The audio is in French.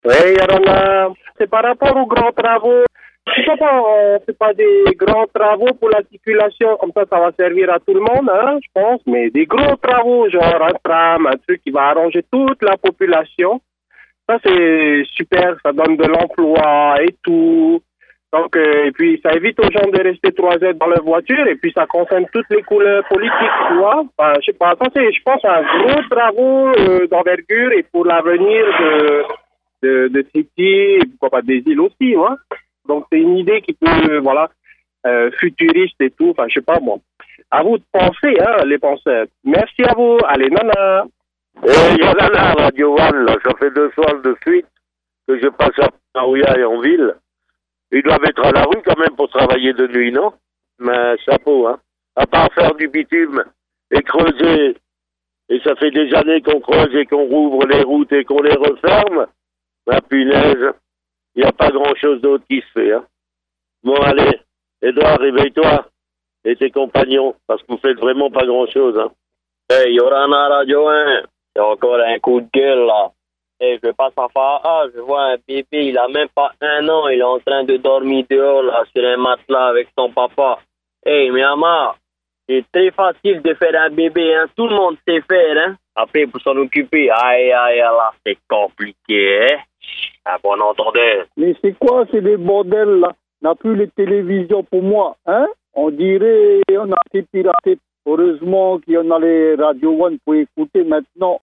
Oui, alors c'est par rapport aux grands travaux. Pourquoi on ne fait pas des grands travaux pour la circulation? Comme ça va servir à tout le monde, hein, je pense. Mais des gros travaux, genre un tram, un truc qui va arranger toute la population. Ça, c'est super. Ça donne de l'emploi et tout. Donc, et puis, ça évite aux gens de rester 3 heures dans leur voiture. Et puis, ça concerne toutes les couleurs politiques, tu vois. Enfin, je sais pas. Ça, c'est, je pense, un gros travaux d'envergure et pour l'avenir de City et pourquoi pas des îles aussi, hein. Donc, c'est une idée qui peut, voilà, futuriste et tout. Enfin, je sais pas, moi. À vous de penser, hein, les penseurs. Merci à vous. Allez, nana. Et Yanana, Radio One, là, ça fait 2 soirs de suite que je passe à Parouilla et en ville. Ils doivent être à la rue quand même pour travailler de nuit, non? Mais chapeau, hein. À part faire du bitume et creuser, et ça fait des années qu'on creuse et qu'on rouvre les routes et qu'on les referme, la punaise, il n'y a pas grand-chose d'autre qui se fait, hein. Bon, allez, Edouard, réveille-toi, et tes compagnons, parce que vous faites vraiment pas grand-chose, hein. Hey, Yorana Radio 1, c'est encore un coup de gueule, là. Hey, je passe en phare A, je vois un bébé, il a même pas 1 an, il est en train de dormir dehors, là, sur un matelas avec son papa. Hey, Myanmar, c'est très facile de faire un bébé, hein. Tout le monde sait faire, hein. Après, pour s'en occuper, aïe, là, c'est compliqué, hein. Un bon entendeur. Mais c'est quoi, c'est des bordels, là? On n'a plus les télévisions pour moi, hein? On dirait on a été piraté. Heureusement qu'il y en a les Radio One pour écouter maintenant.